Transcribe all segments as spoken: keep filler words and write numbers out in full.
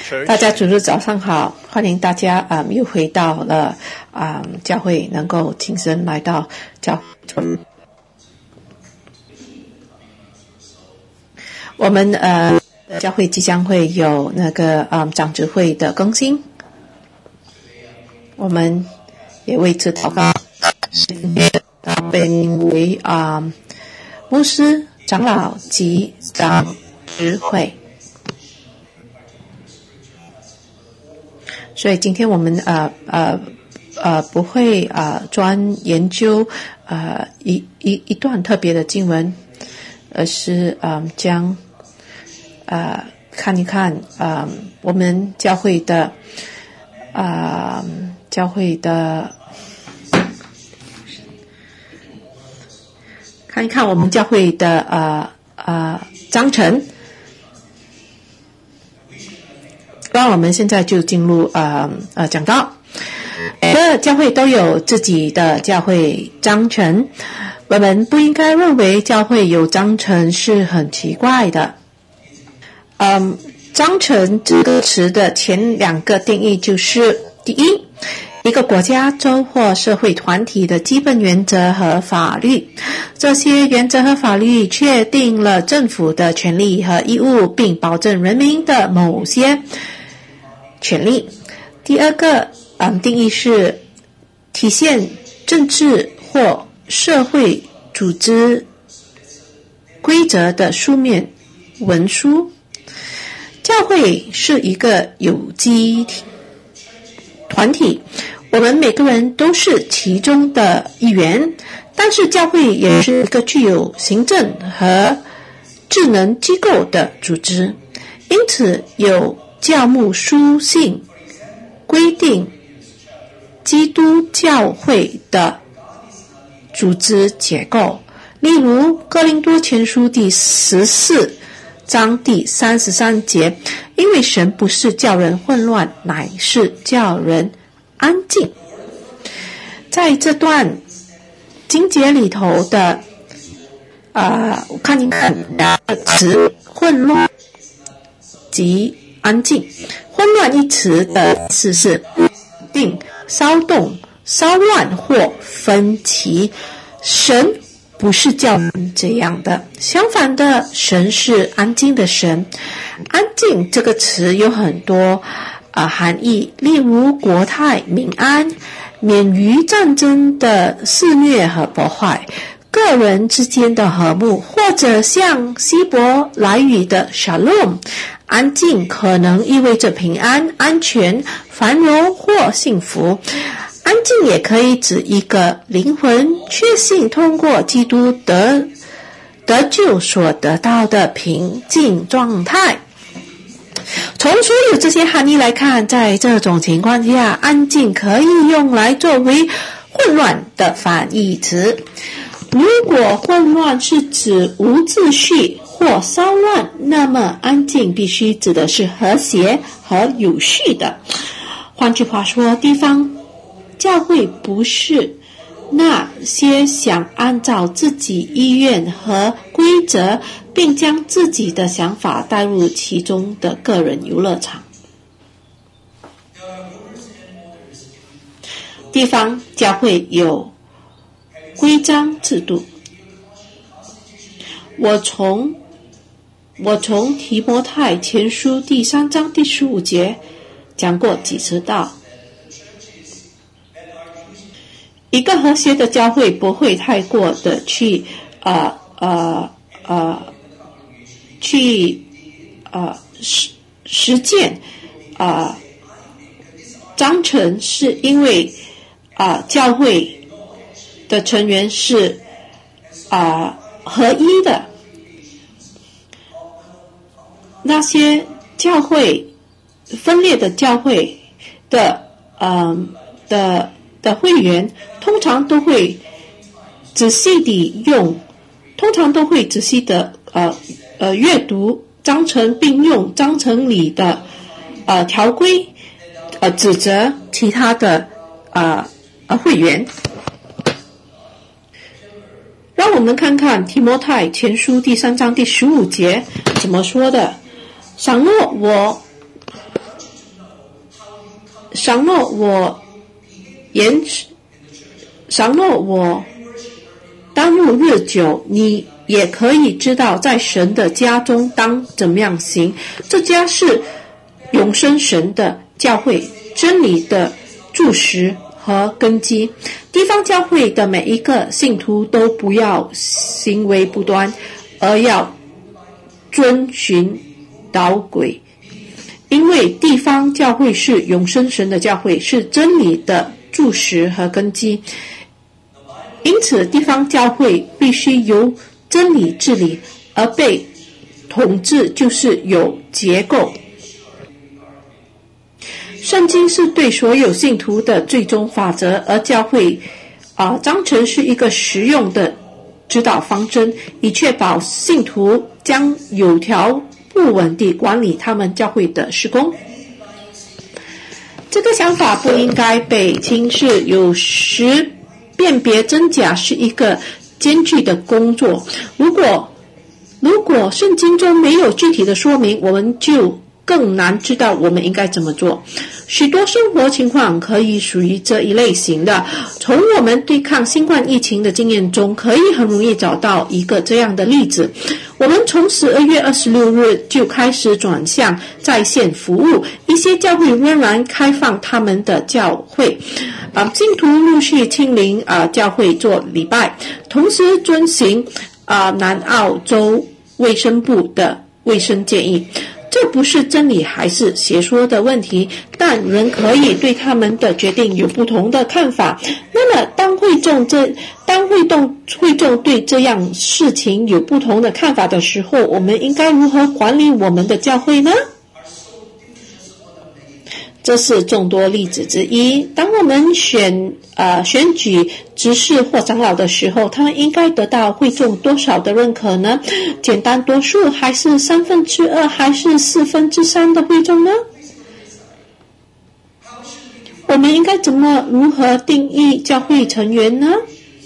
church. 大家主日早上好，欢迎大家啊、嗯、又回到了啊、嗯、教会，能够亲身来到教会。我们呃教会即将会有那个啊、嗯、长执会的更新，我们也为此祷告，被为啊、嗯、牧师、长老及长执会。所以今天我们呃呃呃不会呃专研究呃一一一段特别的经文，而是呃将呃看一看呃我们教会的呃教会的看一看我们教会的呃呃章程。那我们现在就进入呃呃讲道。每个教会都有自己的教会章程，我们不应该认为教会有章程是很奇怪的。嗯，章程这个词的前两个定义就是：第一，一个国家、州或社会团体的基本原则和法律，这些原则和法律确定了政府的权利和义务，并保证人民的某些权利。第二个嗯定义是体现政治或社会组织规则的书面文书。教会是一个有机团体，我们每个人都是其中的一员，但是教会也是一个具有行政和智能机构的组织，因此有教牧书信规定基督教会的组织结构，例如哥林多前书第十四章第三十三节，因为神不是叫人混乱，乃是叫人安静。在这段经节里头的呃，我看一看词混乱及安静。混乱一词的意思是定、骚动、骚乱或分歧。神不是叫人这样的，相反的，神是安静的神。安静这个词有很多呃含义，例如国泰民安，免于战争的肆虐和破坏，个人之间的和睦，或者像希伯来语的 shalom。安静可能意味着平安、安全、繁荣或幸福。安静也可以指一个灵魂确信通过基督得得救所得到的平静状态。从所有这些含义来看，在这种情况下，安静可以用来作为混乱的反义词。如果混乱是指无秩序或骚乱，那么安静必须指的是和谐和有序的。换句话说，地方教会不是那些想按照自己意愿和规则，并将自己的想法带入其中的个人游乐场。地方教会有规章制度。我从我从提摩太前书第三章第十五节讲过几次道，一个和谐的教会不会太过的去呃呃呃去呃实实践呃章程，是因为啊、呃、教会的成员是啊、呃、合一的。那些教会分裂的教会的嗯、呃、的的会员通常都会仔细地用，通常都会仔细的呃呃阅读章程，并用章程里的呃条规呃指责其他的呃呃会员。让我们看看提摩太前书第三章第十五节怎么说的。倘若我倘若我延倘若我耽误日久，你也可以知道在神的家中当怎么样行。这家是永生神的教会，真理的柱石和根基。地方教会的每一个信徒都不要行为不端，而要遵循导轨，因为地方教会是永生神的教会，是真理的柱石和根基。因此地方教会必须由真理治理，而被统治就是有结构。圣经是对所有信徒的最终法则，而教会啊、呃、章程是一个实用的指导方针，以确保信徒将有条不紊地管理他们教会的事工。这个想法不应该被轻视，有时辨别真假是一个艰巨的工作。如果如果圣经中没有具体的说明，我们就更难知道我们应该怎么做。许多生活情况可以属于这一类型的，从我们对抗新冠疫情的经验中，可以很容易找到一个这样的例子。我们从十二月二十六日就开始转向在线服务，一些教会仍然开放他们的教会，啊，信徒陆续亲临啊教会做礼拜，同时遵行啊南澳洲卫生部的卫生建议。这不是真理还是邪说的问题，但人可以对他们的决定有不同的看法。那么当会众这当会众会众对这样事情有不同的看法的时候，我们应该如何管理我们的教会呢？这是众多例子之一。当我们选呃选举执事或长老的时候，他们应该得到会众多少的认可呢？简单多数，还是三分之二，还是四分之三的会众呢？我们应该怎么如何定义教会成员呢？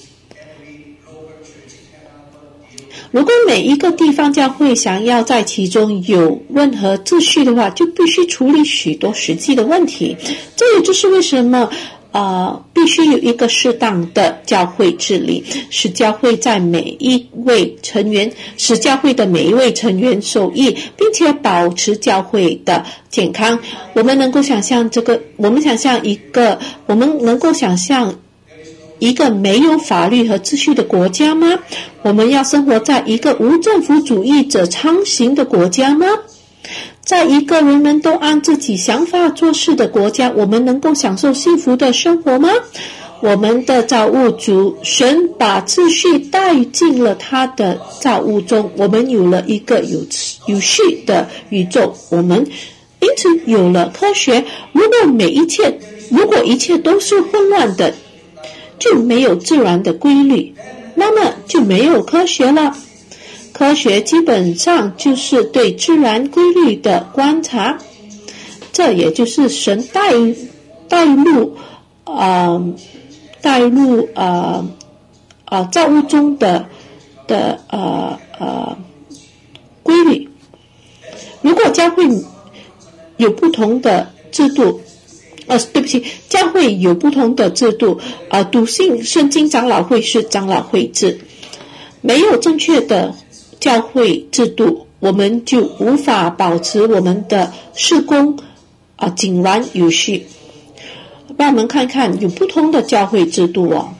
如果每一个地方教会想要在其中有任何秩序的话，就必须处理许多实际的问题。这也就是为什么呃，必须有一个适当的教会治理，使教会在每一位成员，使教会的每一位成员受益，并且保持教会的健康。我们能够想象这个，我们想象一个，我们能够想象一个没有法律和秩序的国家吗？我们要生活在一个无政府主义者昌行的国家吗？在一个人们都按自己想法做事的国家，我们能够享受幸福的生活吗？我们的造物主神把秩序带进了他的造物中，我们有了一个有有序的宇宙，我们因此有了科学。如果每一切如果一切都是混乱的，就没有自然的规律，那么就没有科学了。科学基本上就是对自然规律的观察，这也就是神带带入呃带入呃呃造物中的的呃呃规律。如果教会有不同的制度，呃，对不起，教会有不同的制度，呃，笃信圣经长老会是长老会制，没有正确的教会制度，我们就无法保持我们的事工啊、呃、井然有序。让我们看看有不同的教会制度哦。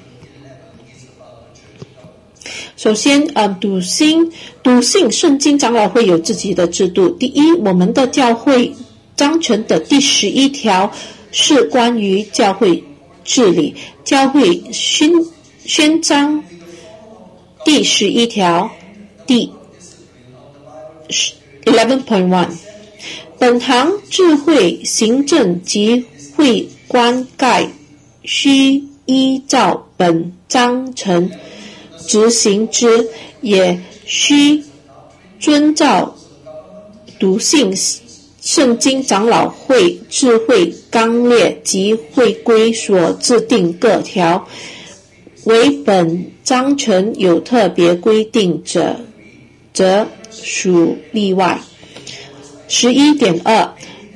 首先，呃，笃信笃信圣经长老会有自己的制度。第一，我们的教会章程的第十一条是关于教会治理，教会宣宣章第十一条第 十一 point one， 本堂智慧行政及会官盖须依照本章程执行之，也须遵照笃信圣经长老会智慧纲列及会规所制定各条，为本章程有特别规定者，则属例外。 十一点二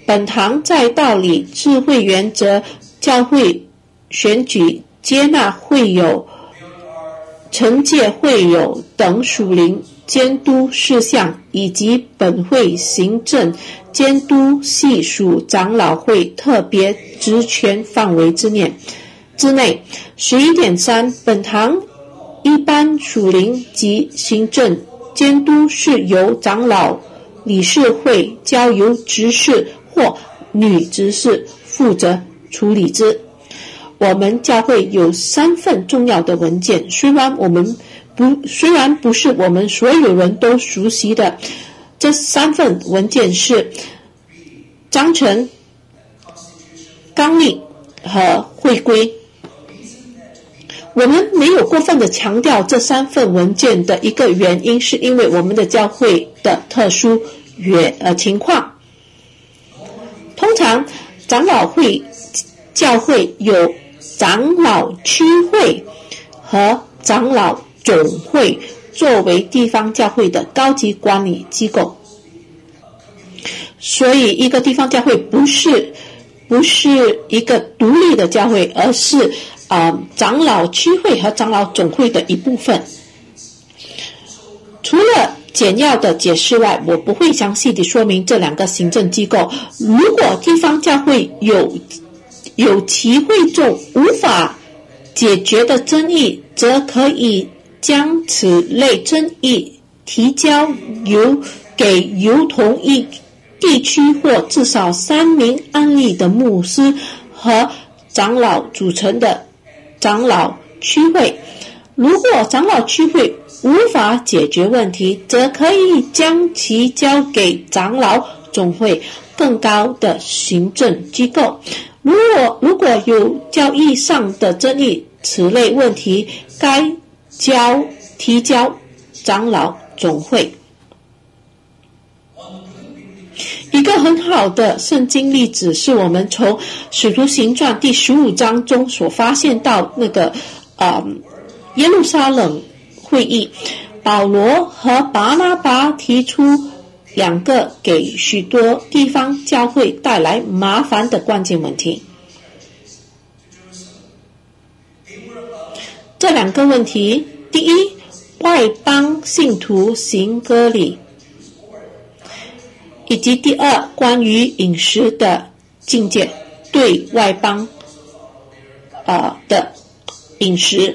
本堂在道理、智慧原则、教会选举、接纳会友、惩戒会友等属灵监督事项，以及本会行政监督系属长老会特别职权范围之内。之内 十一点三 本堂一般属灵及行政监督是由长老理事会交由执事或女执事负责处理之。我们教会有三份重要的文件，虽然我们不虽然不是我们所有人都熟悉的，这三份文件是章程、纲领和会规。我们没有过分的强调这三份文件的一个原因，是因为我们的教会的特殊原呃情况。通常长老会教会有长老区会和长老总会作为地方教会的高级管理机构，所以一个地方教会不是不是一个独立的教会，而是呃长老区会和长老总会的一部分。除了简要的解释外，我不会详细的说明这两个行政机构。如果地方教会有有其会众无法解决的争议，则可以将此类争议提交由给由同一地区或至少三名案例的牧师和长老组成的长老区会。如果长老区会无法解决问题，则可以将其交给长老总会更高的行政机构。如果如果有交易上的争议，此类问题该交提交长老总会。一个很好的圣经例子是我们从使徒行传第十五章中所发现到那个呃耶路撒冷会议，保罗和巴拿巴提出两个给许多地方教会带来麻烦的关键问题。这两个问题，第一，外邦信徒行割礼，以及第二，关于饮食的境界，对外邦呃的饮食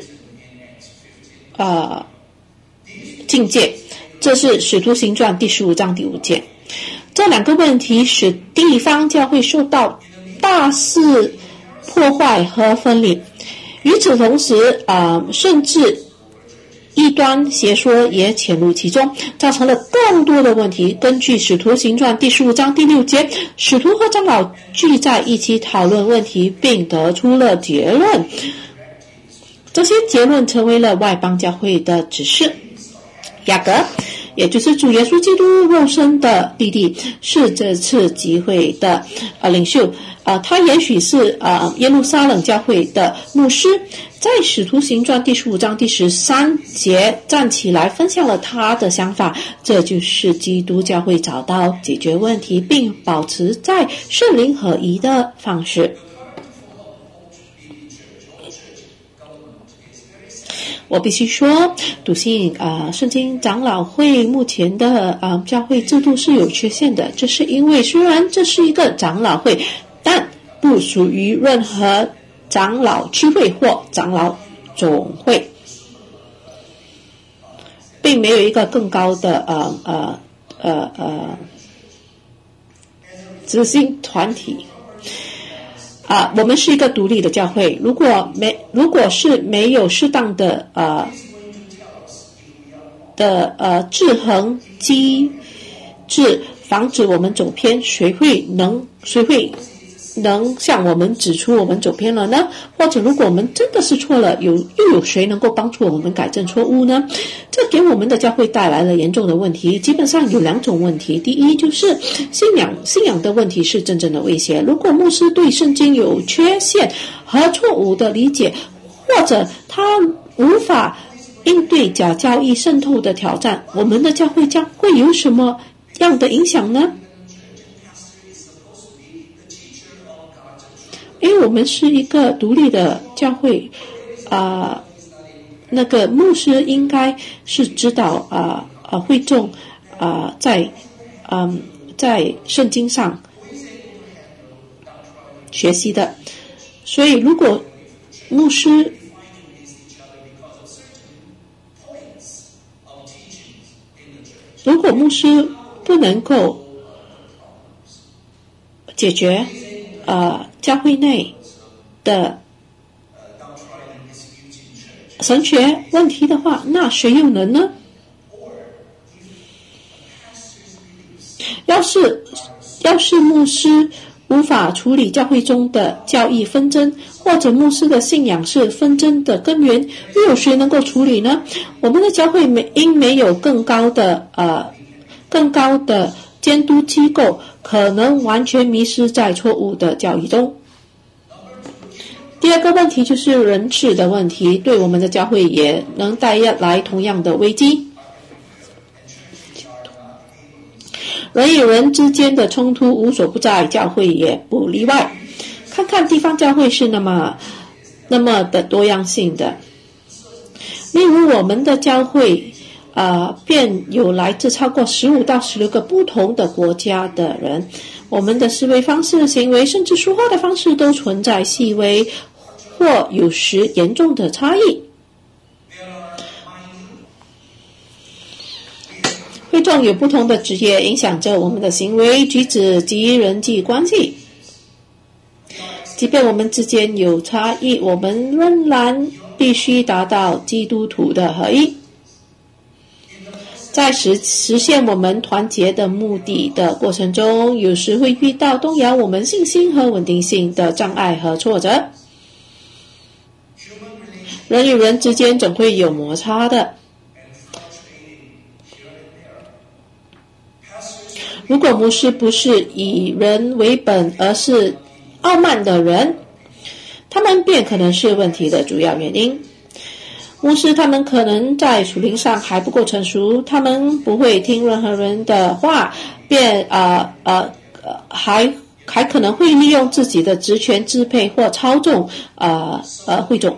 呃境界，这是使徒行传第十五章第五节。这两个问题使地方教会受到大肆破坏和分裂。与此同时，呃，甚至异端邪说也潜入其中，造成了更多的问题。根据使徒行传第十五章第六节，使徒和长老聚在一起讨论问题，并得出了结论。这些结论成为了外邦教会的指示。雅各，也就是主耶稣基督肉身的弟弟，是这次集会的呃领袖。呃，他也许是呃耶路撒冷教会的牧师，在使徒行传第十五章第十三节站起来分享了他的想法，这就是基督教会找到解决问题并保持在圣灵合一的方式。我必须说，笃信啊、呃，圣经长老会目前的啊、呃、教会制度是有缺陷的，这是因为虽然这是一个长老会，但不属于任何长老区会或长老总会，并没有一个更高的呃呃呃呃执行团体。啊，我们是一个独立的教会，如果没如果是没有适当的呃的呃制衡机制，防止我们走偏，谁会能谁会能向我们指出我们走偏了呢？或者如果我们真的是错了，有又有谁能够帮助我们改正错误呢？这给我们的教会带来了严重的问题。基本上有两种问题，第一就是信仰信仰的问题是真正的威胁。如果牧师对圣经有缺陷和错误的理解，或者他无法应对假教义渗透的挑战，我们的教会将会有什么样的影响呢？ 为我们是一个独立的教会，啊、呃，那个牧师应该是知道啊啊、呃、会众啊、呃、在嗯、呃、在圣经上学习的，所以如果牧师如果牧师不能够解决呃教会内的神学问题的话，那谁又能呢？要是要是牧师无法处理教会中的教义纷争，或者牧师的信仰是纷争的根源，又有谁能够处理呢？我们的教会没因没有更高的呃更高的监督机构，可能完全迷失在错误的教义中。第二个问题就是人事的问题，对我们的教会也能带来同样的危机。人与人之间的冲突无所不在，教会也不例外。看看地方教会是那么那么的多样性的，例如我们的教会呃，便有来自超过十五到十六个不同的国家的人，我们的思维方式、行为甚至说话的方式都存在细微或有时严重的差异。会众有不同的职业，影响着我们的行为举止及人际关系。即便我们之间有差异，我们仍然必须达到基督徒的合一，在实实现我们团结的目的的过程中，有时会遇到动摇我们信心和稳定性的障碍和挫折。人与人之间总会有摩擦的。如果牧师不是以人为本，而是傲慢的人，他们便可能是问题的主要原因。牧师他们可能在属灵上还不够成熟，他们不会听任何人的话，便呃呃还还可能会利用自己的职权支配或操纵呃呃会众。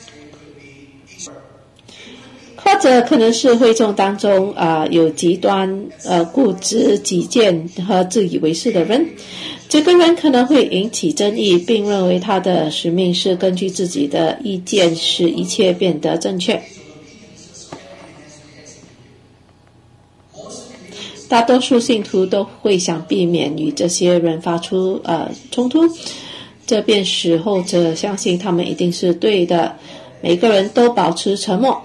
或者可能是会众当中啊、呃、有极端呃固执己见和自以为是的人，这个人可能会引起争议，并认为他的使命是根据自己的意见使一切变得正确。大多数信徒都会想避免与这些人发出呃冲突，这便使后者相信他们一定是对的，每个人都保持沉默。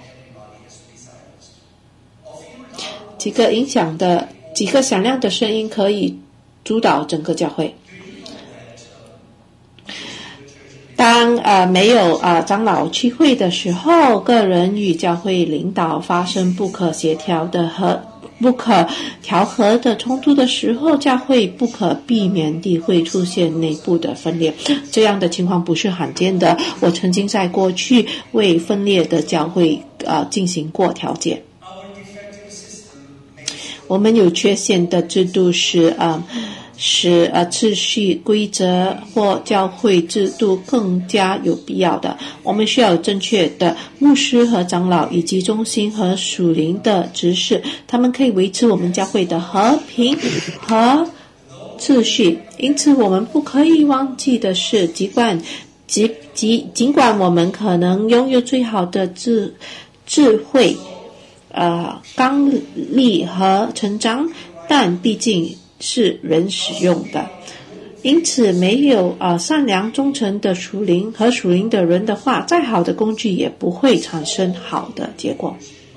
几个影响的几个响亮的声音可以主导整个教会。当呃没有呃长老聚会的时候，个人与教会领导发生不可协调的和不可调和的冲突的时候，教会不可避免地会出现内部的分裂。这样的情况不是罕见的，我曾经在过去为分裂的教会呃进行过调解。我们有缺陷的制度是呃使呃秩序规则或教会制度更加有必要的。我们需要有正确的牧师和长老，以及忠心和属灵的执事，他们可以维持我们教会的和平和秩序。因此我们不可以忘记的是，尽管尽尽尽管我们可能拥有最好的智智慧呃，刚力和成长，但毕竟是人使用的，因此没有呃善良忠诚的属灵和属灵的人的话，再好的工具也不会产生好的结果。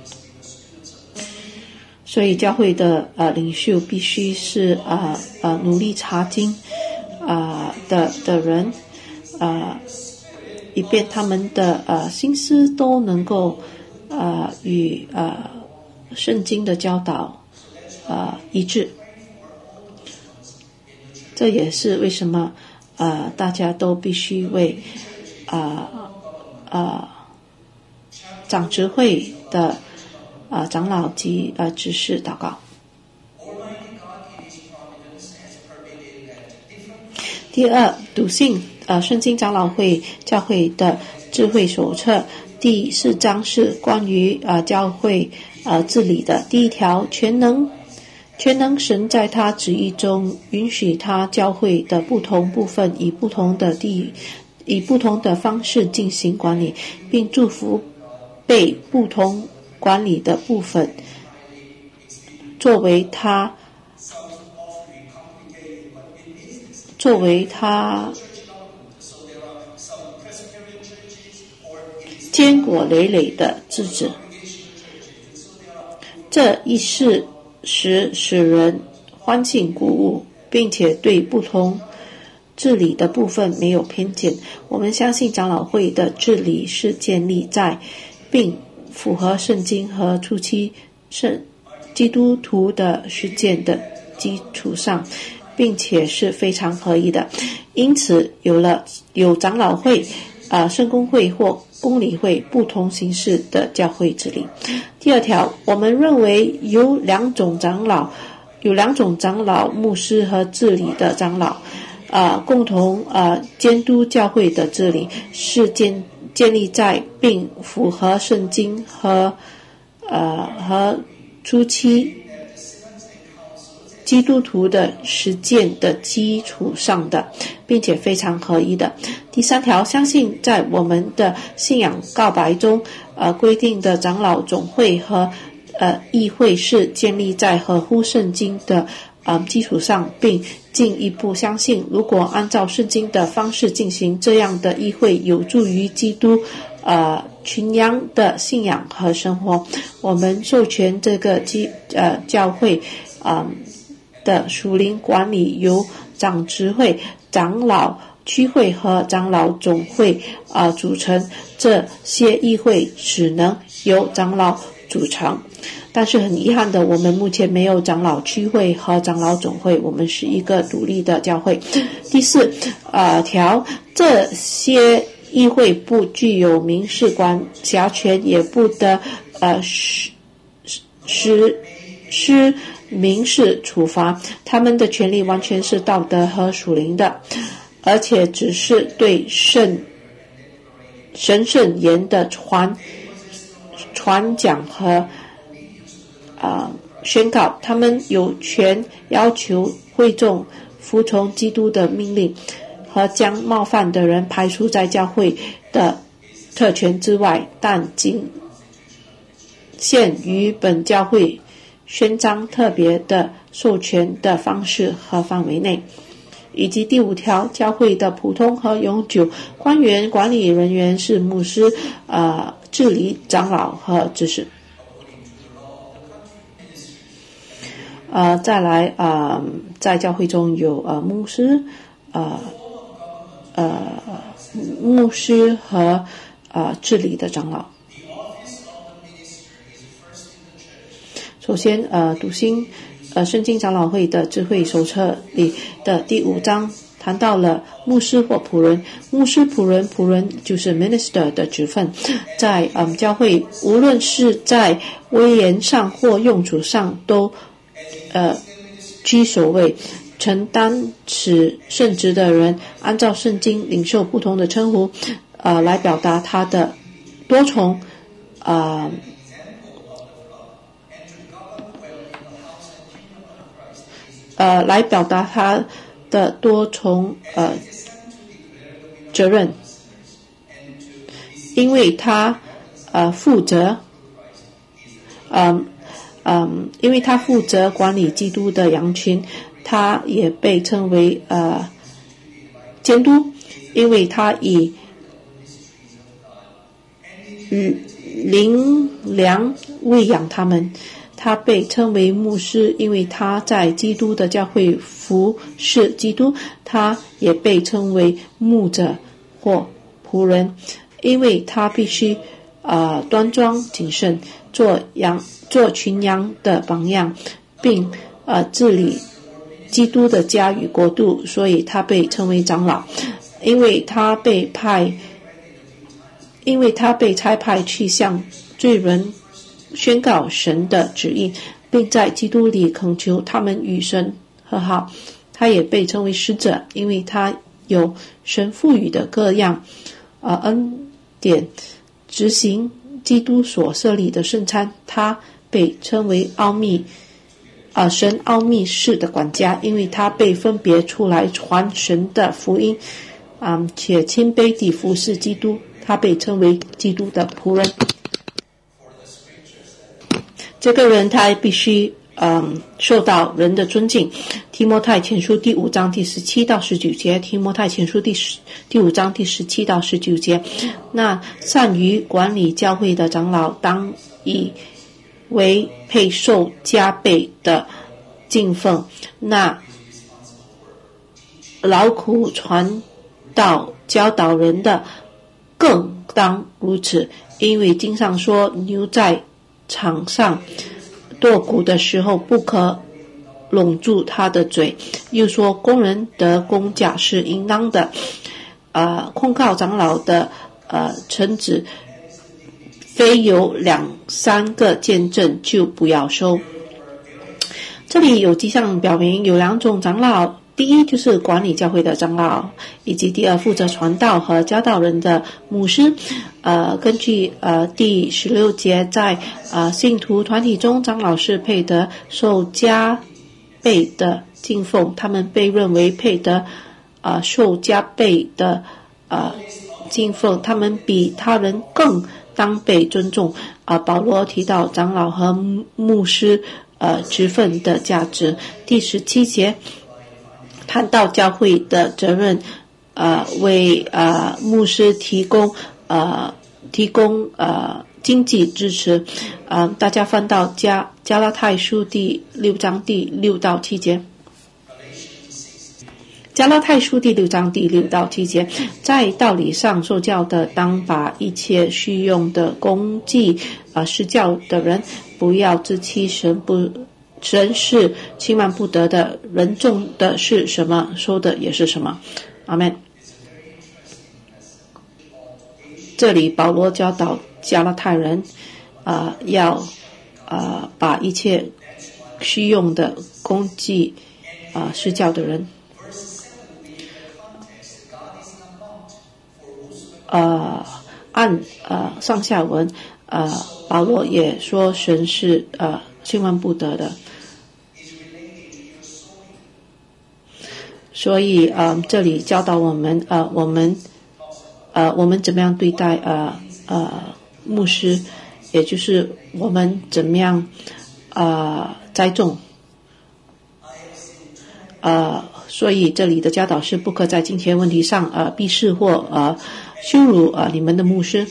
所以教会的呃领袖必须是呃呃努力查经啊、呃、的的人，呃，以便他们的呃心思都能够呃，与呃圣经的教导呃一致。这也是为什么呃大家都必须为呃呃长执会的呃长老及呃执事祷告。第二，笃信呃圣经长老会教会的智慧手册，第四章是关于呃教会呃治理的。第一条，全能全能神在他旨意中允许他教会的不同部分以不同的地以不同的方式进行管理，并祝福被不同管理的部分，作为他作为他坚果累累的枝子。这一事实使人欢欣鼓舞，并且对不同治理的部分没有偏见。我们相信长老会的治理是建立在并符合圣经和初期圣基督徒的实践的基础上，并且是非常合一的。因此有了有长老会、呃圣公会或公理会不同形式的教会治理。第二条，我们认为有两种长老有两种长老牧师和治理的长老呃共同呃监督教会的治理，是建建立在并符合圣经和呃和初期基督徒的实践的基础上的，并且非常合一的。第三条，相信在我们的信仰告白中呃规定的长老总会和呃议会是建立在合乎圣经的呃基础上，并进一步相信如果按照圣经的方式进行，这样的议会有助于基督呃群羊的信仰和生活。我们授权这个基呃教会呃的属灵管理由长执会、长老区会和长老总会呃组成，这些议会只能由长老组成。但是很遗憾的，我们目前没有长老区会和长老总会，我们是一个独立的教会。第四呃条，这些议会不具有民事管辖权，也不得呃实实施民事处罚，他们的权利完全是道德和属灵的，而且只是对圣神圣言的传传讲和呃宣告。他们有权要求会众服从基督的命令和将冒犯的人排除在教会的特权之外，但仅限于本教会宣章特别的授权的方式和范围内。以及第五条，教会的普通和永久官员管理人员是牧师、呃治理长老和执事。呃再来呃在教会中有呃牧师呃呃牧师和呃治理的长老。首先呃读经呃圣经长老会的智慧手册里的第五章谈到了牧师或仆人。牧师、仆人，仆人就是 minister 的职分，在嗯教会无论是在威严上或用处上都呃居首位。承担此圣职的人按照圣经领受不同的称呼呃来表达他的多重呃呃来表达他的多重呃责任，因为他呃负责嗯嗯因为他负责管理基督的羊群。他也被称为呃监督，因为他以灵粮喂养他们。他被称为牧师，因为他在基督的教会服侍基督。他也被称为牧者或仆人，因为他必须呃端庄谨慎，做羊做群羊的榜样，并呃治理基督的家与国度，所以他被称为长老。因为他被派因为他被差派去向罪人宣告神的旨意，并在基督里恳求他们与神和好。他也被称为使者，因为他有神赋予的各样呃恩典，执行基督所设立的圣餐。他被称为奥秘呃神奥秘式的管家，因为他被分别出来传神的福音，嗯，且谦卑地服侍基督。他被称为基督的仆人。这个人他必须嗯受到人的尊敬。提摩太前书第五章第十七到十九节，提摩太前书第十第五章第十七到十九节。那善于管理教会的长老，当以为配受加倍的敬奉。那劳苦传道教导人的，更当如此，因为经上说，牛在场上跺骨的时候，不可拢住他的嘴。又说，工人得工价是应当的。呃，控告长老的呃臣子，非有两三个见证，就不要收。这里有迹象表明有两种长老。第一就是管理教会的长老，以及第二负责传道和教导人的牧师。呃，根据呃第十六节，在呃信徒团体中，长老是配得受加倍的敬奉，他们被认为配得呃受加倍的呃敬奉，他们比他人更当被尊重。啊、呃，保罗提到长老和牧师呃职分的价值。第十七节谈到教会的责任，呃，为呃牧师提供呃提供呃经济支持。呃，大家翻到加加拉太书第六章第六到七节。加拉太书第六章第六到七节，在道理上受教的，当把一切需用的功绩啊施教的人，不要自欺，神不。神是轻慢不得的，人种的是什么，收的也是什么。阿们。这里保罗教导加拉太人，呃，要呃把一切需用的功绩啊施教的人，呃，按呃上下文，呃，保罗也说神是呃轻慢不得的。所以呃这里教导我们呃我们呃我们怎么样对待呃呃牧师，也就是我们怎么样呃栽种。呃所以这里的教导是不可在金钱问题上呃鄙视或呃羞辱呃你们的牧师。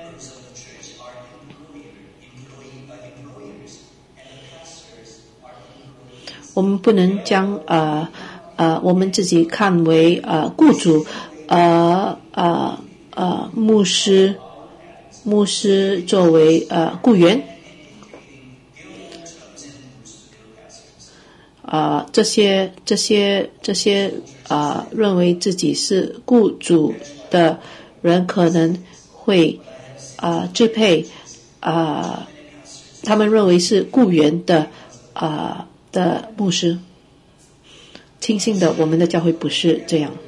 我们不能将呃呃我们自己看为呃雇主，呃呃呃牧师牧师作为呃雇员，呃这些这些这些呃认为自己是雇主的人，可能会呃支配呃他们认为是雇员的呃的牧师。庆幸的，我们的教会不是这样。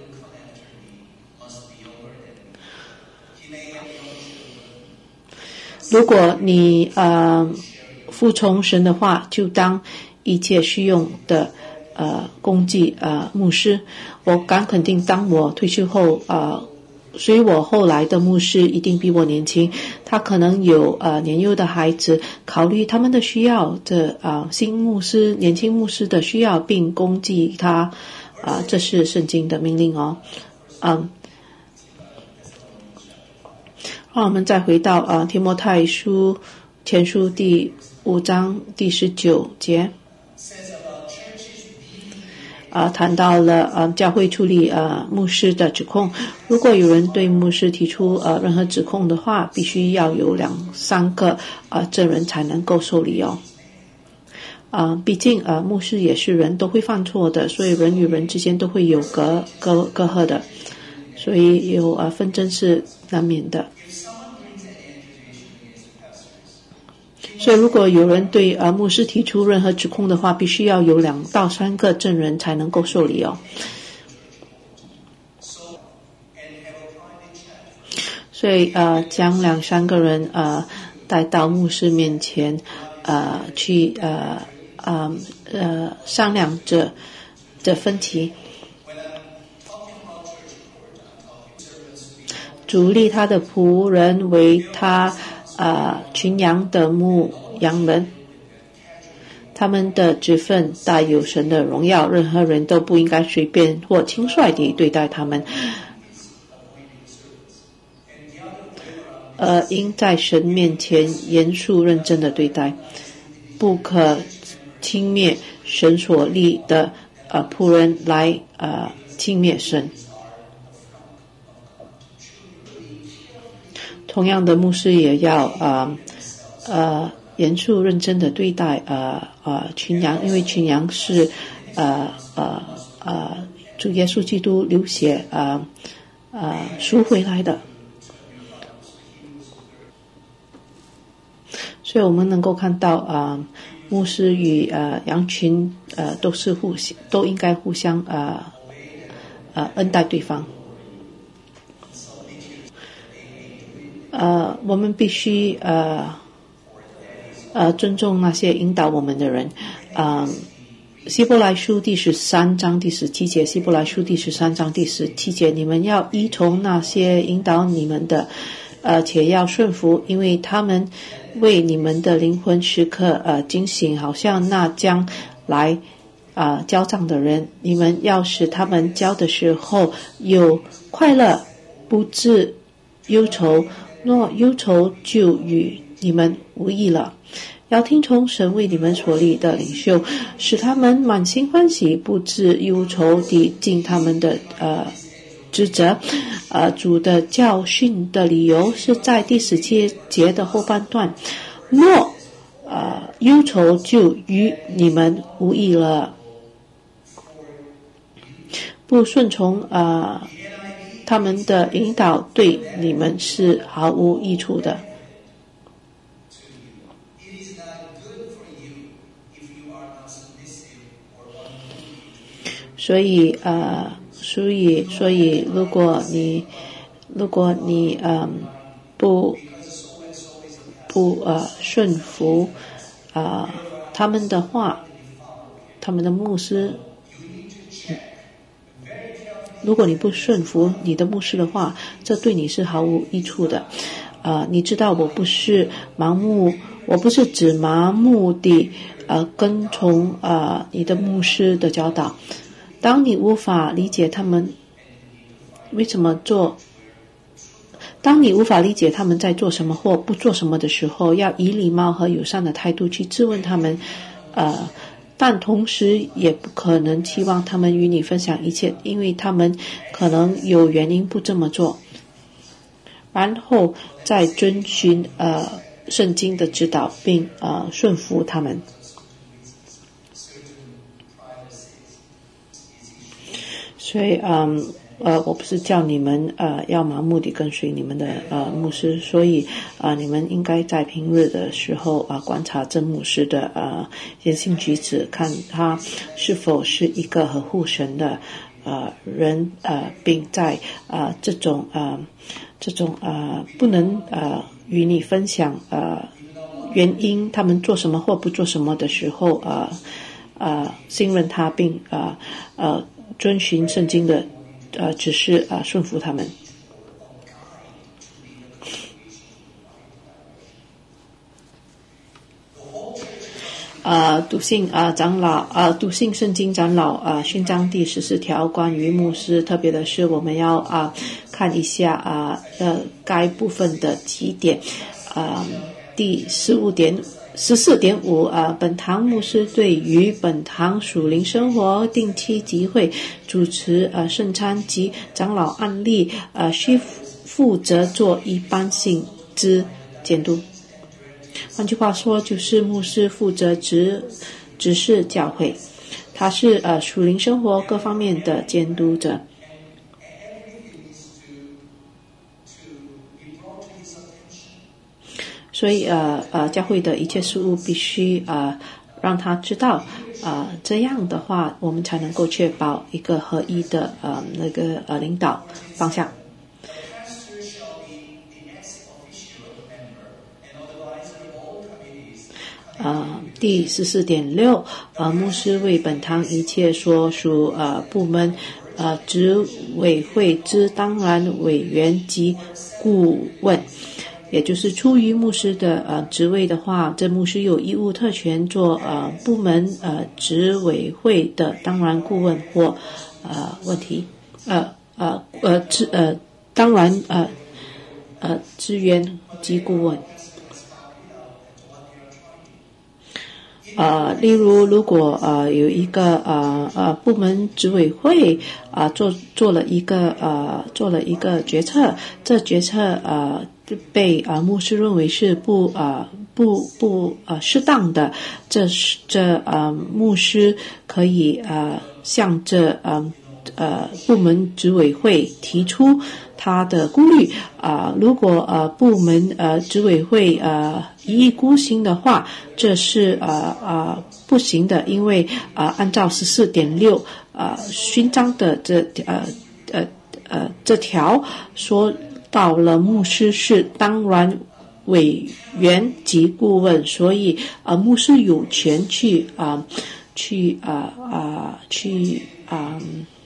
如果你呃服从神的话，就当一切需用的呃供给呃牧师。我敢肯定，当我退休后，呃随我后来的牧师一定比我年轻，他可能有呃年幼的孩子，考虑他们的需要，这呃新牧师年轻牧师的需要，并供给他啊、呃，这是圣经的命令哦。嗯，让我们再回到呃提摩太书前书第五章第十九节。啊、呃，谈到了呃教会处理呃牧师的指控。如果有人对牧师提出呃任何指控的话，必须要有两三个呃证人才能够受理哦。啊、呃，毕竟呃牧师也是人，都会犯错的，所以人与人之间都会有隔隔隔阂的，所以有呃纷争是难免的。所以如果有人对呃牧师提出任何指控的话，必须要有两到三个证人才能够受理哦。 所以呃，将两三个人呃带到牧师面前，呃，去呃呃呃商量着的分歧。主立他的仆人为他呃群羊的牧羊人，他们的职分大有神的荣耀，任何人都不应该随便或轻率地对待他们，而应在神面前严肃认真的对待，不可轻蔑神所立的呃仆人来呃轻蔑神。同样的，牧师也要呃呃严肃认真的对待呃呃群羊，因为群羊是呃呃呃主耶稣基督流血呃呃赎回来的。所以我们能够看到呃牧师与呃羊群呃都是互都应该互相呃呃恩待对方。呃，我们必须呃呃尊重那些引导我们的人。嗯、呃，希伯来书第十三章第十七节，希伯来书第十三章第十七节，你们要依从那些引导你们的，呃，且要顺服，因为他们为你们的灵魂时刻呃警醒，好像那将来啊、呃、交账的人。你们要使他们交的时候有快乐，不致忧愁。若忧愁，就与你们无益了。要听从神为你们所立的领袖，使他们满心欢喜，不致忧愁地尽他们的呃职责。呃，主的教训的理由是在第十七节的后半段。若呃忧愁，就与你们无益了。不顺从呃他们的引导对你们是毫无益处的。所以呃，所以所以，如果你如果你嗯、呃、不不呃顺服呃他们的话，他们的牧师。如果你不顺服你的牧师的话，这对你是毫无益处的。呃，你知道我不是盲目，我不是指盲目地呃跟从呃你的牧师的教导。当你无法理解他们为什么做，当你无法理解他们在做什么或不做什么的时候，要以礼貌和友善的态度去质问他们，呃。但同时也不可能期望他们与你分享一切，因为他们可能有原因不这么做。然后再遵循呃圣经的指导，并呃顺服他们。所以嗯呃，我不是叫你们呃要盲目地跟随你们的呃牧师，所以啊、呃，你们应该在平日的时候啊、呃、观察这牧师的呃言行举止，看他是否是一个合乎神的呃人呃，并在呃这种呃这种呃不能呃与你分享呃原因，他们做什么或不做什么的时候呃呃信任他，并呃呃遵循圣经的。呃，只是呃顺服他们。呃，笃信啊、呃、长老呃笃信圣经长老呃勋章第十四条关于牧师，特别的是我们要啊、呃、看一下啊 呃, 呃该部分的几点啊、呃、第十五点。十四点五啊，本堂牧师对于本堂属灵生活、定期集会、主持呃圣餐及长老案例呃需负责做一般性之监督。换句话说，就是牧师负责指指示教会，他是呃属灵生活各方面的监督者。所以呃呃，教会的一切事务必须呃让他知道，呃，这样的话，我们才能够确保一个合一的呃那个呃领导方向。呃，第十四点六，呃，牧师为本堂一切所属呃部门呃执委会之当然委员及顾问。也就是出于牧师的呃职位的话，这牧师有义务特权做呃部门呃执委会的当然顾问或呃问题呃呃呃资呃当然呃呃资源及顾问。呃，例如，如果呃有一个呃呃部门执委会啊、呃、做做了一个呃做了一个决策，这决策呃被啊、呃、牧师认为是不呃不不呃适当的，这是这呃牧师可以呃向这呃呃部门执委会提出他的顾虑啊、呃，如果呃部门呃执委会呃一意孤行的话，这是呃呃不行的，因为啊、呃、按照十四点六呃勋章的这呃呃呃这条说到了牧师是当然委员及顾问，所以呃牧师有权去啊、呃、去啊啊、呃呃、去啊。呃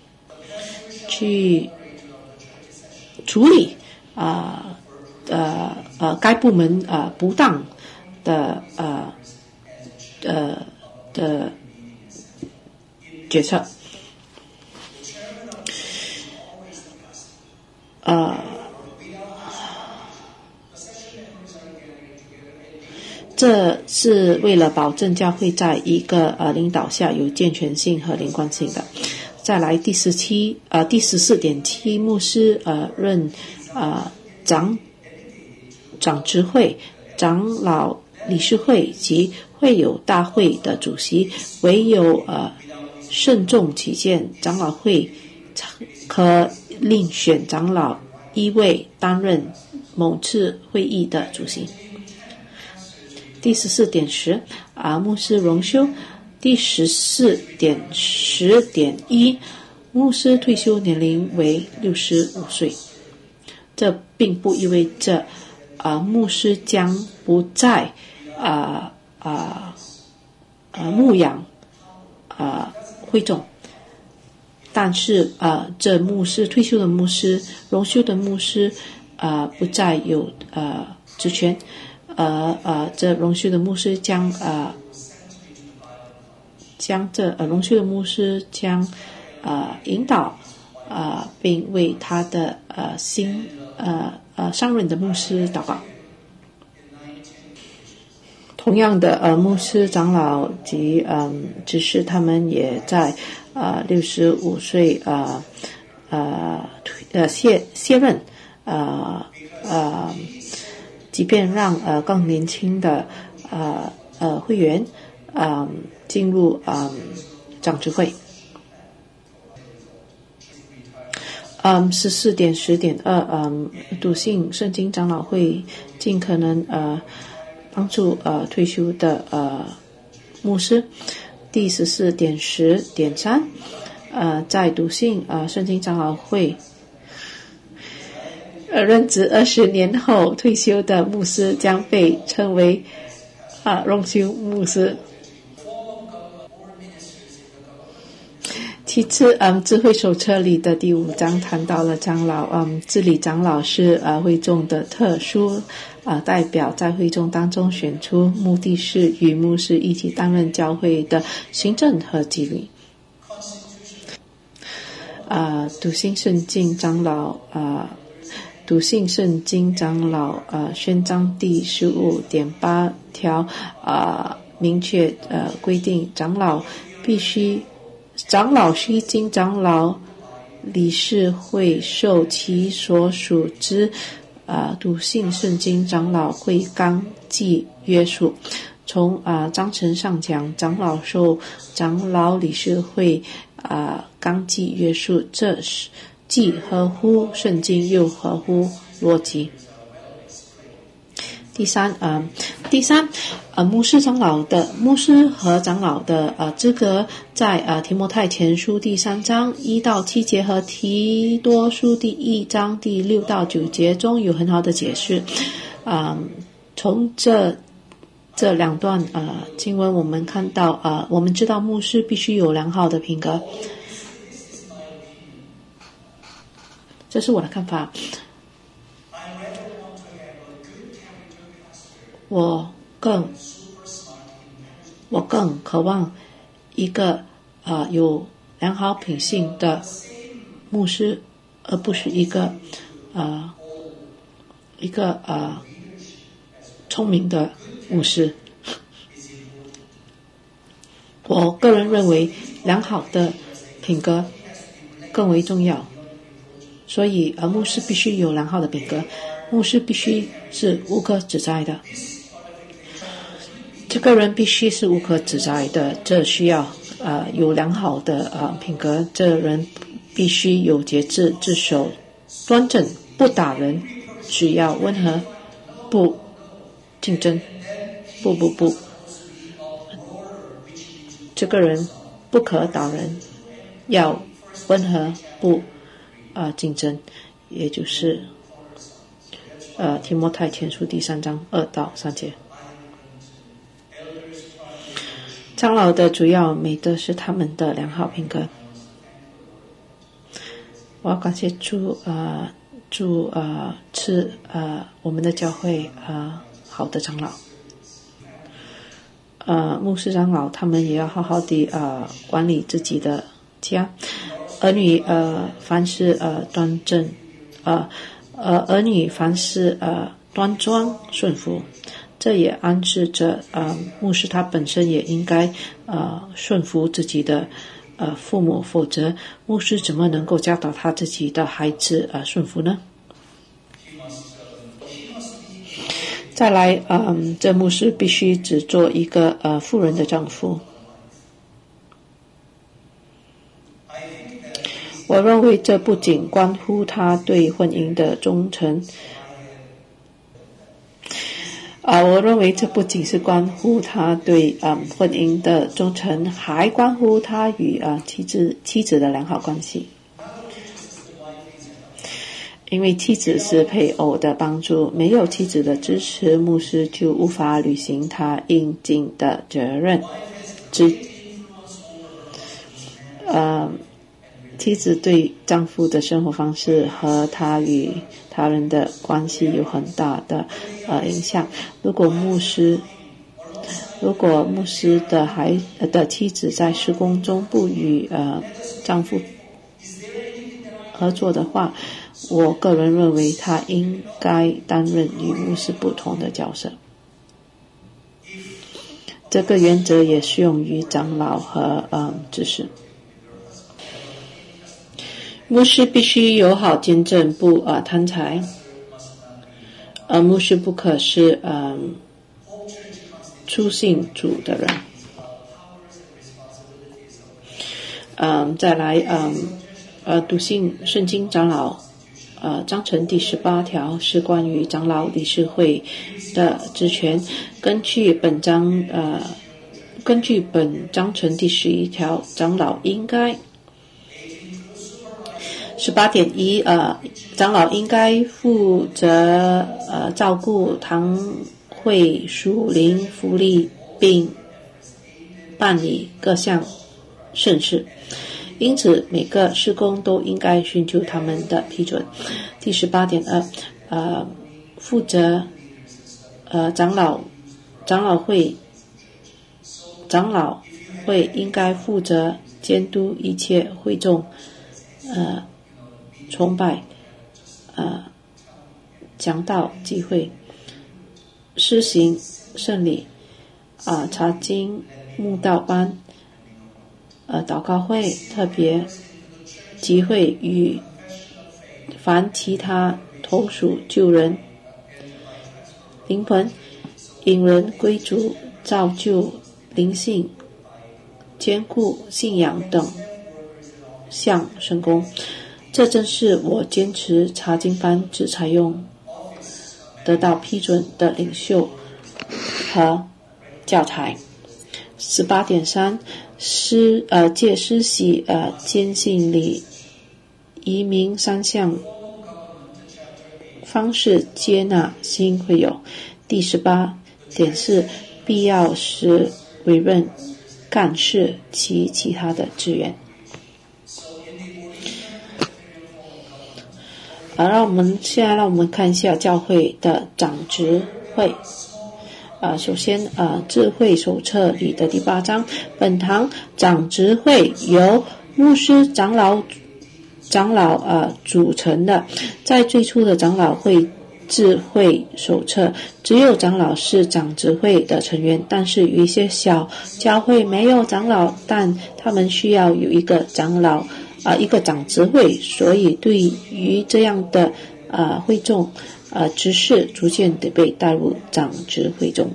去处理啊呃呃该部门啊、呃、不当的呃呃的决策，呃这是为了保证教会在一个呃领导下有健全性和连贯性的。再来第十七呃第十四点七，牧师呃任呃长长执会、长老理事会及会友大会的主席，唯有呃慎重起见，长老会可另选长老一位担任某次会议的主席。第十四点十啊，牧师荣休。第十四点十点一，牧师退休年龄为六十五岁。这并不意味着啊、呃，牧师将不再啊啊啊牧养啊会众，但是啊、呃，这牧师退休的牧师、荣休的牧师啊、呃，不再有呃职权，呃呃，这荣休的牧师将啊。呃将这呃荣休的牧师将呃引导呃并为他的呃新呃呃上任的牧师祷告。同样的呃牧师长老及嗯、呃、执事他们也在呃六十五岁呃呃呃卸卸任呃呃即便让呃更年轻的呃呃会员嗯。呃进入嗯长执会。嗯，十四点十点二，嗯，笃信圣经长老会尽可能呃帮助呃退休的呃牧师。第十四点十点三，呃，在笃信呃圣经长老会呃任职二十年后退休的牧师将被称为啊荣休牧师。其次，嗯，智慧手册里的第五章谈到了长老，嗯，治理长老是呃会众的特殊呃代表，在会众当中选出，目的是与牧师一起担任教会的行政和纪律。呃，笃信圣经长老，呃，笃信圣经长老，呃，宣章第十五点八条，呃，明确呃规定，长老必须。长老须经长老理事会受其所属之呃笃信圣经长老会纲纪约束。从啊、呃、章程上讲，长老受长老理事会啊、呃、纲纪约束，这是既合乎圣经又合乎逻辑。第三，呃， 第三，呃，牧师长老的牧师和长老的呃资格，在呃提摩太前书第三章一到七节和提多书第一章第六到九节中有很好的解释。啊、呃，从这这两段呃经文，我们看到呃，我们知道牧师必须有良好的品格，这是我的看法。我更，我更渴望一个呃有良好品性的牧师，而不是一个呃一个呃聪明的牧师。我个人认为良好的品格更为重要，所以呃牧师必须有良好的品格，牧师必须是无可指摘的。这个人必须是无可指摘的，这需要呃有良好的呃品格。这人必须有节制，自守端正，不打人，只要温和，不竞争，不不不。这个人不可打人，要温和，不呃竞争，也就是呃提摩太前书第三章二到三节。长老的主要美德是他们的良好品格。我要感谢主，呃，主呃赐呃我们的教会呃好的长老，呃牧师长老他们也要好好的呃管理自己的家，儿女呃凡事呃端正，呃呃儿女凡事呃端庄顺服。这也暗示着呃牧师他本身也应该呃顺服自己的呃父母，否则牧师怎么能够教导他自己的孩子呃顺服呢？再来，嗯、呃，这牧师必须只做一个呃妇人的丈夫。我认为这不仅关乎他对婚姻的忠诚。啊、呃，我认为这不仅是关乎他对嗯婚姻的忠诚，还关乎他与啊、呃、妻子妻子的良好关系。因为妻子是配偶的帮助，没有妻子的支持，牧师就无法履行他应尽的责任。之，呃，妻子对丈夫的生活方式和他与他人的关系有很大的呃影响。如果牧师，如果牧师的孩的妻子在事工中不与呃丈夫合作的话，我个人认为他应该担任与牧师不同的角色。这个原则也适用于长老和呃执事。牧师必须友好坚正，不呃贪财。呃，牧师不可是呃初信主的人。嗯、呃，再来嗯 呃, 呃读信圣经长老呃章程第十八条是关于长老理事会的职权。根据本章呃根据本章程第十一条，长老应该十八点一呃长老应该负责呃照顾堂会属灵福利，并办理各项圣事。因此每个事工都应该寻求他们的批准。第十八点二呃负责呃长老长老会长老会应该负责监督一切会众呃崇拜呃讲道集会，施行圣礼啊、呃、查经慕道班呃，祷告会、特别集会与凡其他同属救人、灵魂、引人归主、造就灵性、坚固信仰等项圣工。这正是我坚持查经班只采用得到批准的领袖和教材。十八点三，施呃借施洗呃坚信里移民三项方式接纳新会友。第十八点四，必要时委任干事及其他的资源。啊，让我们现在让我们看一下教会的长执会。啊，首先啊，智慧手册里的第八章，本堂长执会由牧师、长老、长老啊组成的。在最初的长老会智慧手册，只有长老是长执会的成员，但是有一些小教会没有长老，但他们需要有一个长老啊，一个长执会，所以对于这样的啊会众。呃，执事逐渐地被带入长执会中。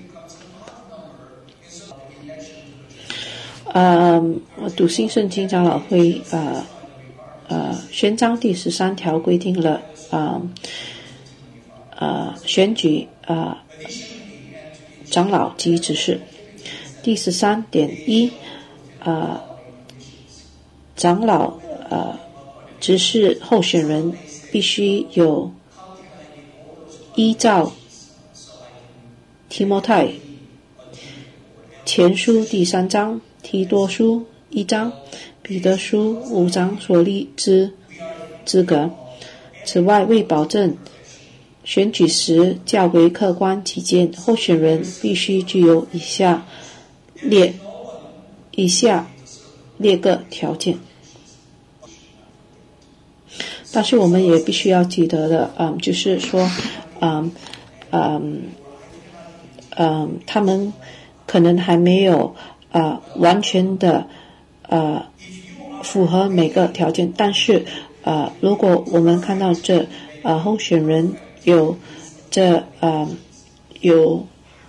呃，笃信圣经长老会呃呃宣章第十三条规定了呃呃选举呃长老及执事。第十三点一，呃长老呃执事候选人必须有。依照提摩太前书第三章、提多书一章、彼得书五章所立之资格。此外，为保证选举时较为客观起见，候选人必须具有以下列以下列个条件。但是我们也必须要记得的，嗯，就是说。嗯嗯嗯，他们可能还没有呃完全的呃符合每个条件，但是呃如果我们看到这呃候选人有这呃有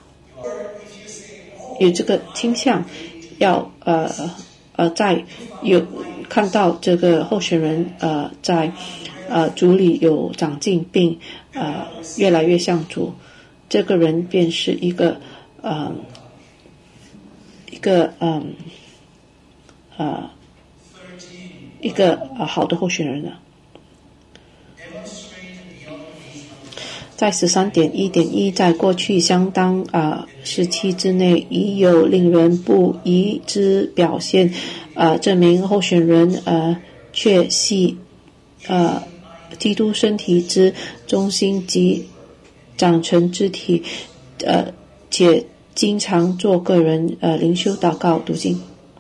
有这个倾向，要呃呃在有看到这个候选人呃在呃主里有长进，并呃越来越像主，这个人便是一个呃一个嗯 呃, 呃一个呃好的候选人了。在十三点一点一，在过去相当啊、呃、时期之内，已有令人不疑之表现，呃，证明候选人呃确系呃基督身体之中心及长成肢体，呃，且经常做个人呃灵修、祷告、读经。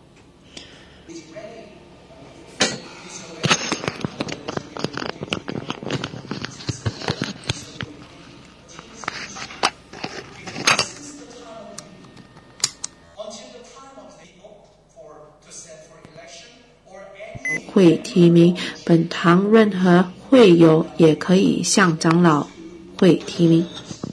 会提名本堂任何会友也可以向长老会提名。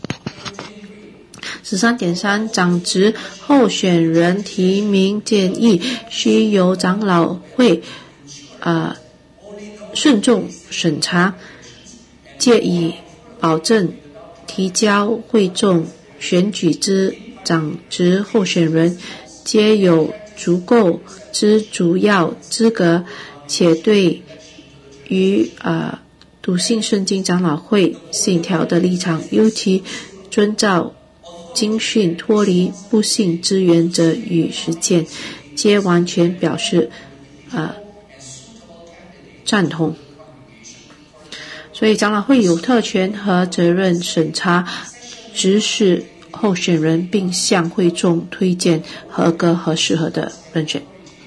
十三点三，长执候选人提名建议需由长老会呃慎重审查，借以保证提交会众选举之长执候选人皆有足够之主要资格，且对于呃笃信圣经长老会信条的立场，尤其遵照经训脱离不信之原则与实践，皆完全表示呃赞同。所以长老会有特权和责任审查指使候选人，并向会众推荐合格和适合的人选。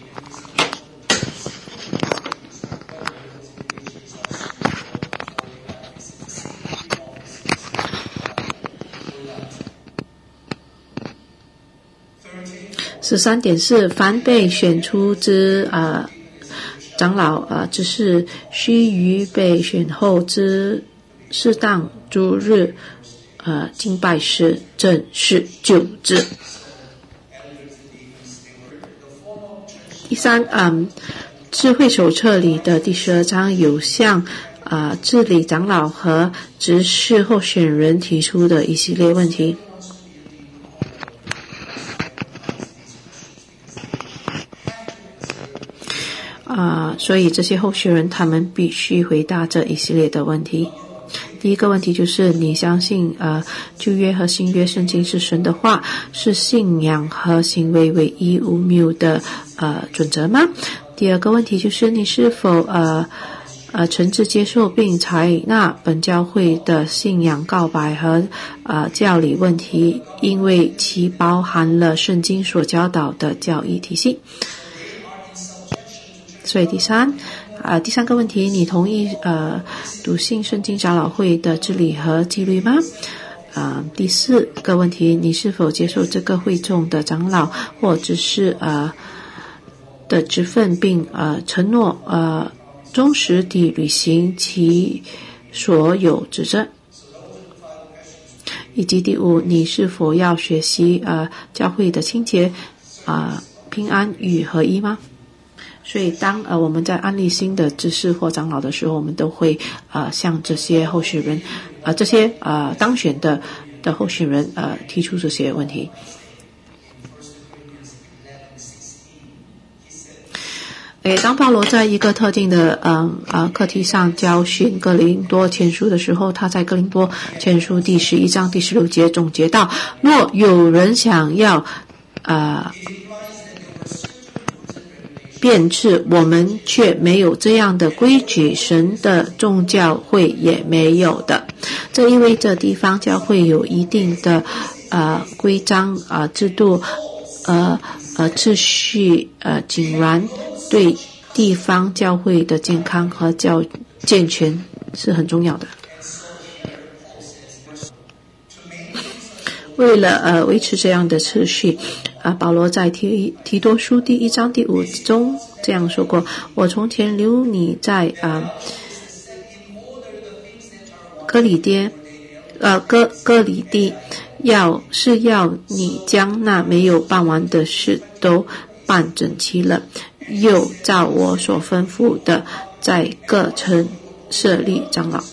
十三点四，凡被选出之呃长老呃只是须于被选后之适当主日呃敬拜时正式就职。第三，嗯，智慧手册里的第十二章有向呃治理长老和执事候选人提出的一系列问题。 所以这些候选人他们必须回答这一系列的问题。第一个问题就是你相信呃旧约和新约圣经是神的话，是信仰和行为唯一无谬的呃准则吗？第二个问题就是你是否呃呃诚挚接受并采纳本教会的信仰告白和呃教理问题，因为其包含了圣经所教导的教义体系。所以第三呃，第三个问题，你同意呃笃信圣经长老会的治理和纪律吗？呃，第四个问题，你是否接受这个会众的长老或者是呃的职分，并呃承诺呃忠实地履行其所有职责？以及第五，你是否要学习呃教会的清洁、呃平安与合一吗？所以当呃我们在安利新的执事或长老的时候，我们都会呃向这些候选人呃这些呃当选的的候选人呃提出这些问题。诶，当保罗在一个特定的嗯呃课题上教训哥林多前书的时候，他在哥林多前书第十一章第十六节总结到：若有人想要呃辩斥我们却没有这样的规矩，神的众教会也没有的。这意味着地方教会有一定的呃规章啊、呃、制度呃呃秩序呃井然，对地方教会的健康和教健全是很重要的。为了呃维持这样的秩序啊，保罗在提提多书第一章第五中这样说过：我从前留你在啊哥里爹呃哥哥里地，要是要你将那没有办完的事都办整齐了，又照我所吩咐的，在各城设立长老。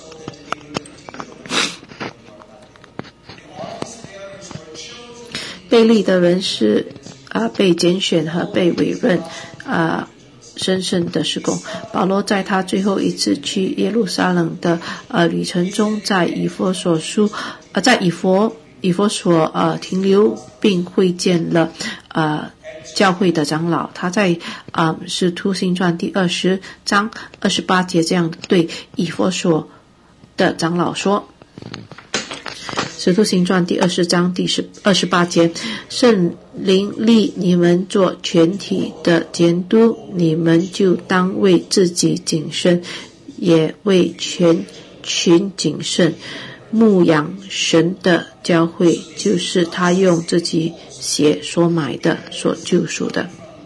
被立的人是呃被拣选和被委任呃神圣的事工。保罗在他最后一次去耶路撒冷的呃旅程中，在以弗所书呃在以弗以弗所呃停留，并会见了呃教会的长老。他在啊、呃、使徒行传第二十章二十八节这样对以弗所的长老说。使徒行传第二十章第二十八节，圣灵立你们做全体的监督，你们就当为自己谨慎，也为全群谨慎，牧养神的教会，就是他用自己血所买的，所救赎的。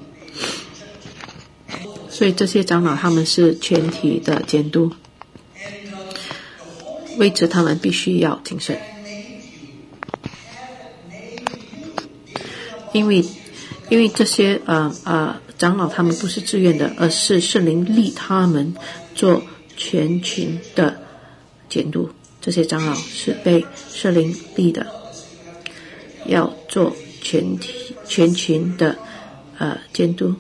所以这些长老他们是全体的监督，为此他们必须要谨慎。因为因为这些呃呃长老他们不是自愿的，而是圣灵立他们做全群的监督。这些长老是被圣灵立的，要做全体全群的呃监督。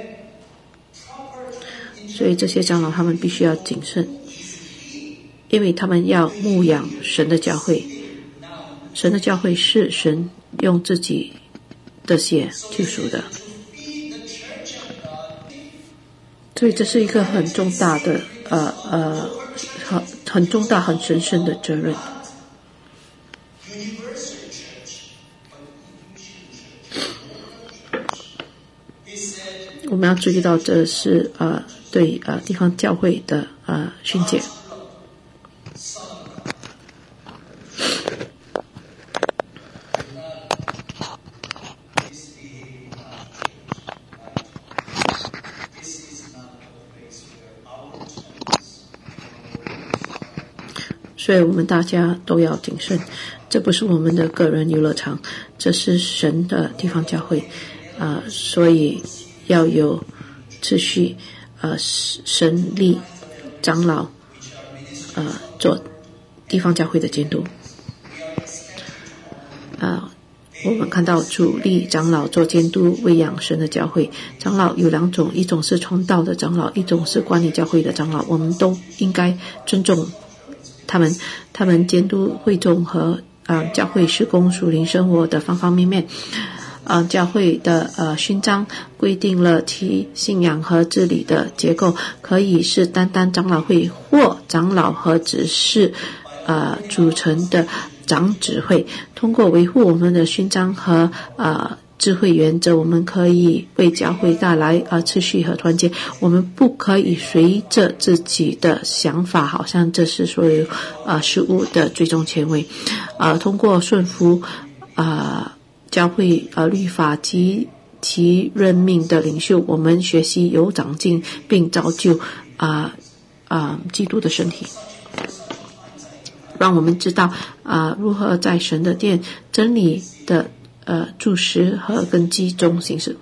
所以这些长老他们必须要谨慎，因为他们要牧养神的教会。神的教会是神用自己的血救赎的，所以这是一个很重大的呃呃很很重大很神圣的责任。我们要注意到这是呃对呃地方教会的呃训诫。所以我们大家都要谨慎，这不是我们的个人游乐场，这是神的地方教会啊、呃，所以要有秩序，呃，神立长老呃做地方教会的监督啊、呃， 我们看到主力长老做监督喂养神的教会。长老有两种，一种是传道的长老，一种是管理教会的长老，我们都应该尊重他们，他们监督会众和呃教会事工属灵生活的方方面面。呃，教会的呃勋章规定了其信仰和治理的结构，可以是单单长老会或长老和执事呃组成的长执会。通过维护我们的勋章和呃智慧原则，我们可以为教会带来呃秩序和团结。我们不可以随着自己的想法，好像这是所有呃事物的最终权威。呃，通过顺服呃教会呃律法及其任命的领袖，我们学习有长进，并造就啊啊、呃呃、基督的身体。让我们知道啊、呃、如何在神的殿真理的呃柱石和根基中行事。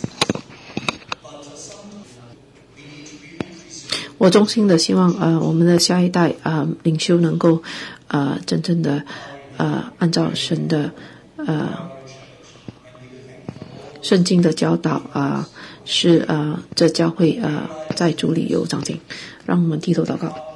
我衷心的希望呃我们的下一代呃领袖能够呃真正的呃按照神的呃圣经的教导啊、呃，是呃这教会呃在主里有长进。让我们低头祷告。